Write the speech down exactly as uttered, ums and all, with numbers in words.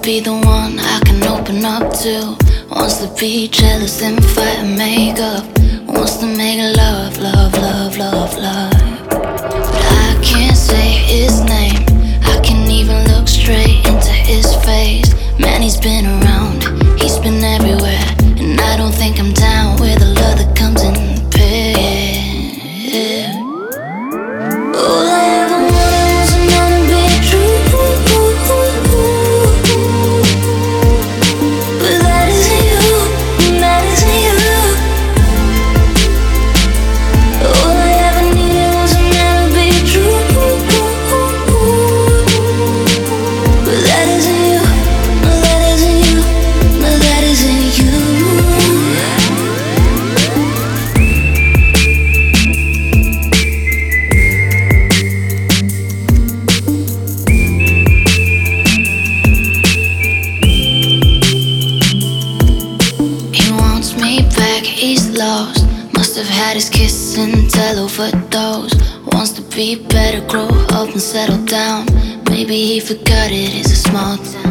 be the one I can open up to. Wants to be jealous and fight and make up. Wants to make love, love, love, love, love. But I can't say his name. I can't even look straight into his face. Man, he's been around, he's been everywhere, and I don't think I'm down with the love that comes in pairs. All I ever wanted was another be true, but that isn't you, that isn't you. All I ever needed was another be true, but that isn't you, no that isn't you, no that isn't you. He wants me back, he's lost. Must have had his kiss and tell overdose. Wants to be better, grow up and settle down. Maybe he forgot it is a small town.